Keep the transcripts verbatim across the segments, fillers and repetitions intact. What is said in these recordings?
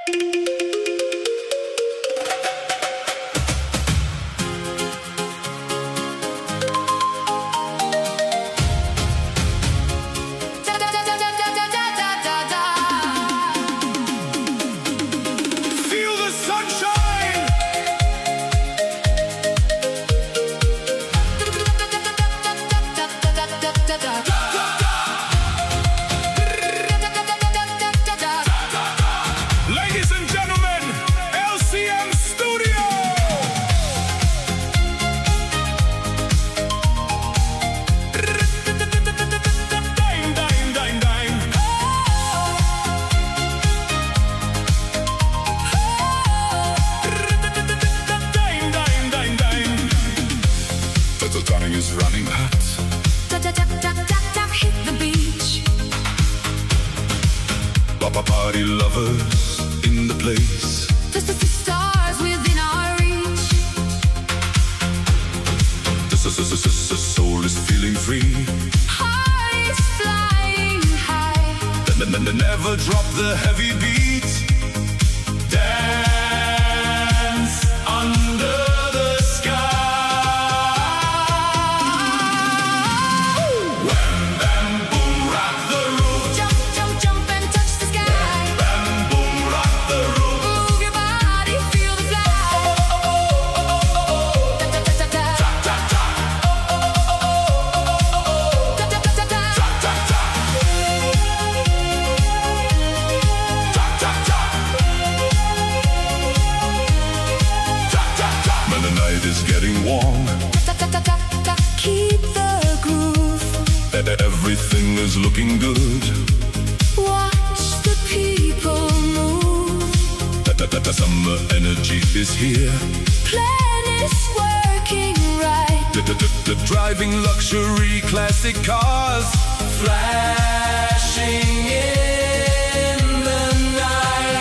Is running hot. Da da da da da da, hit the beach. Papa party lovers in the place. The, the, the stars within our reach. The, the, the, the, the soul is feeling free. Heart is flying high. Then, then, then never drop the heavy beat. Dance under the sky. Is getting warm. Da, da, da, da, da, keep the groove. Everything is looking good. Watch the people move. Da, da, da, da, summer energy is here. Plan is working right. Da, da, da, da, driving luxury classic cars, flashing in the night.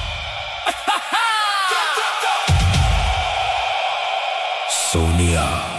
Sonia.